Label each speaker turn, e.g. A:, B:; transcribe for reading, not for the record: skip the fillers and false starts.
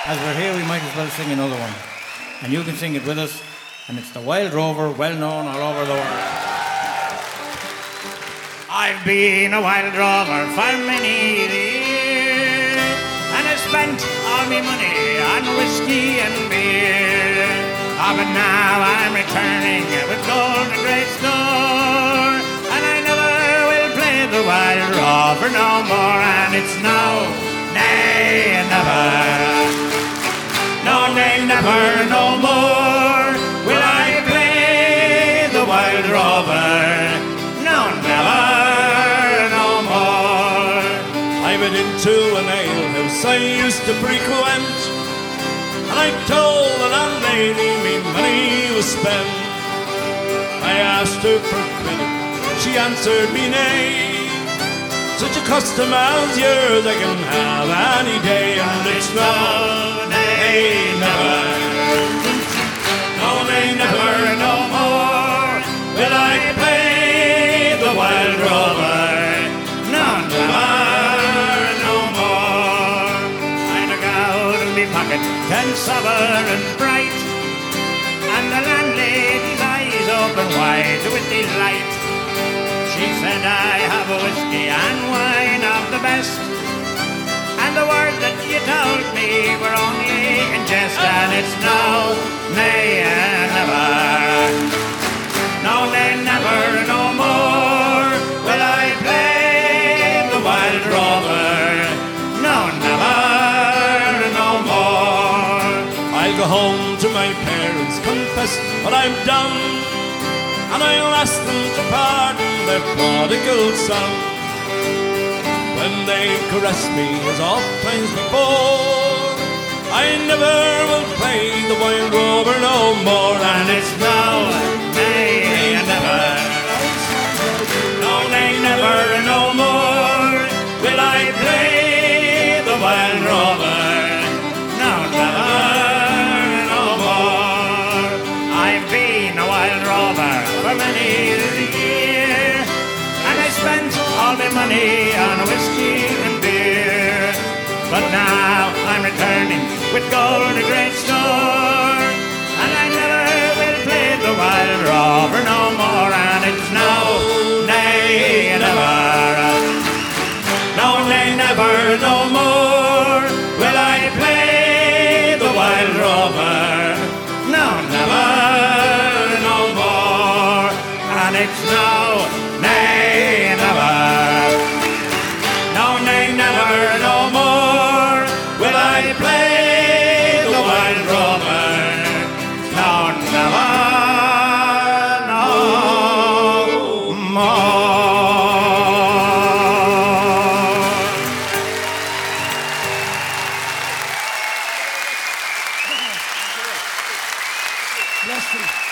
A: As we're here, we might as well sing another one. And you can sing it with us. And it's the Wild Rover, well known all over the world. I've been a wild rover for many years, and I spent all my money on whiskey and beer. But now I'm returning with gold and great store, and I never will play the wild rover no more. And it's no, nay, never. No, nay, never, no more will I play the wild rover. No, never, no more.
B: I went into an alehouse I used to frequent, and I told the landlady me money was spent. I asked her for credit, she answered me nay. Such a custom as yours I can have any day. And it's no, nay, never. No, nay, never, no more will I play the wild rover.
A: No, never, no more. I took out of my pocket 10 sovereigns bright, and the landlady's eyes open wide with delight. She said, I have a whiskey and wine of the best, and the words that you told me were only in jest. And it's no, nay, never. No, nay, never, no more will I play the wild rover. No, never, no more.
B: I'll go home to my parents, confess what I've done, and I'll ask them to pardon their prodigal son. When they caress me as oft times before, I never will play the wild rover no more.
A: And it's no, nay, never. No, nay, never, no more will I play the wild rover. No, never, no more. I've been a wild rover for many years, and I spent all my money on whiskey and beer. But now I'm returning with gold and great store, and I never will play the wild rover no more. And it's no, nay, never. No, nay, never, no more will I play the wild rover. No, never, no more. And it's no, nay, never. No, nay, never, no more will I play the wild rover. No, never, no more.
C: Bless you.